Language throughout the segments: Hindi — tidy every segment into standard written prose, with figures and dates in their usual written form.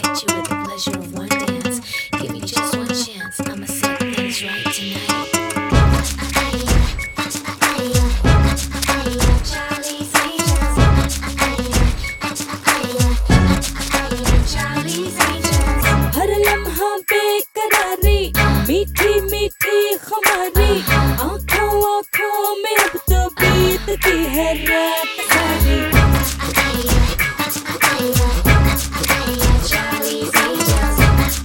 hit you with the pleasure of one dance. Give me just one chance, I'ma set things right tonight. Charlie's Angels. Charlie's Angels. हर लम्हा बेकरारी, मीठी मीठी खुमारी, आँखों आँखों में अब तो बीतती है रात सारी। Charlie's Angels.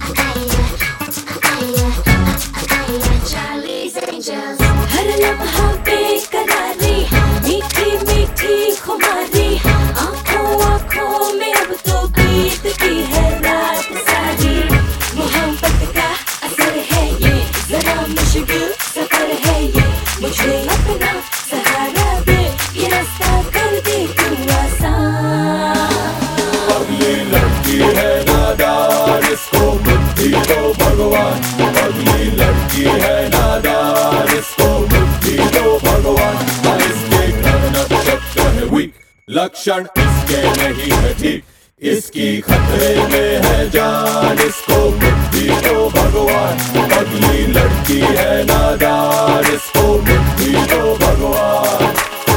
Charlie's Angels. हर लम्हा बेकरारी, मीठी मीठी खुमारी, आँखों आँखों में अब तो बीतती है रात सारी। मोहब्बत का असर है ये, जरा मुश्किल सफर है ये, मुझे अपना सहारा दे, ये रास्ता कर दे तू आसान। अगली लड़की है नादान, इसको बुद्धि दो भगवान। अगली लड़की है नादान, इसको बुद्धि दो भगवान। इसके करना शब्द है वीक, लक्षण इसके नहीं है ठीक, इसकी खतरे में है जान, इसको बुद्धि दो भगवान। अगली लड़की है नादान, इसको बुद्धि दो भगवान।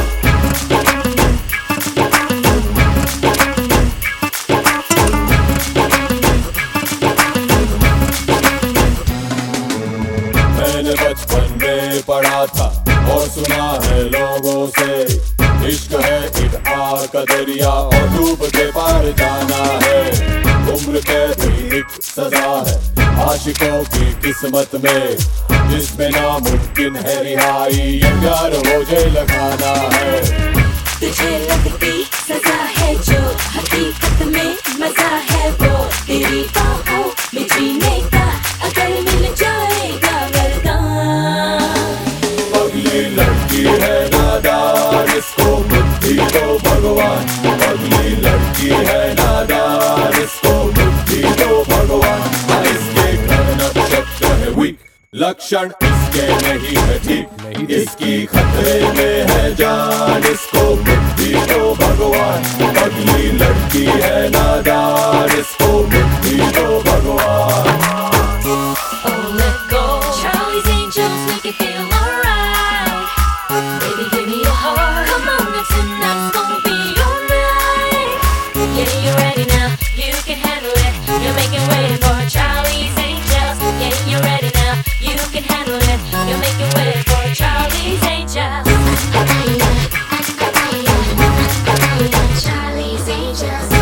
मैंने बचपन में पढ़ा था और सुना है लोगों से, इश्क है एक आग का दरिया और डूब के पार जाना है। उम्र कैद ही एक सजा है आशिकों की किस्मत में, जिसमें नामुमकिन है रिहाई, ये प्यार हो जेल लगाना है। तुझे लगती सजा है जो हकीकत में मजा है वो, तेरी बाहों में जीने का अगर मिल जाएगा वरदान। अगली लड़की है नादान, इसको बुद्धि दो भगवान। अगली लड़की है नादान, इसको बुद्धि दो भगवान। इसके करना शब्द है वीक, लक्षण इसके नहीं है ठीक, इसकी खतरे में है जान, इसको बुद्धि दो भगवान। अगली लड़की है नादान, इसको बुद्धि दो भगवान। Oh, let go. Charlie's Angels make you feel alright. Baby, give me your heart. Come on, now tonight's gonna be your night. Yeah, you're ready now. You can handle it. You're making way for Charlie's Angels. Yeah, you're ready now. You can handle it. You're making way for Charlie's Angels. Charlie's Angels.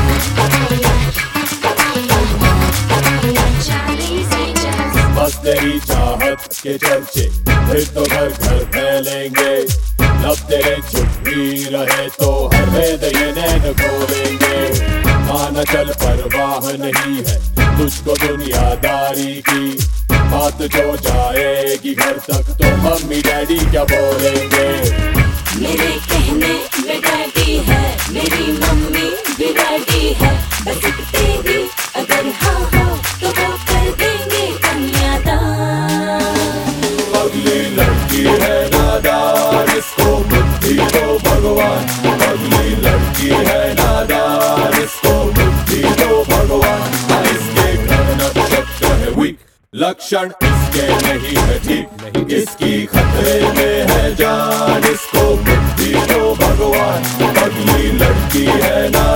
Charlie's Angels. बस तेरी चाहत के चर्चे फिर तो घर घर फैलेंगे, लब तेरे चुप भी रहे तो हर वेद ये नैन खोलेंगे। माना चल परवाह नहीं है तुझको दुनियादारी की, बात जो जाएगी घर तक तो मम्मी डैडी क्या बोलेंगे। मेरे कहने में डैडी है, मेरी मम्मी भी डैडी है, बस एक तेरी अगर हाँ हो तो वो कर देंगे कन्यादान। अगली लड़की है नादान, इसको बुद्धि दो भगवान। अगली लड़की है नादान, इसको बुद्धि दो भगवान। इसके करना शब्द है वीक, लक्षण इसके नहीं है ठीक, इसकी खतरे में है जान, इसको बुद्धि दो भगवान। अगली लड़की है नादान।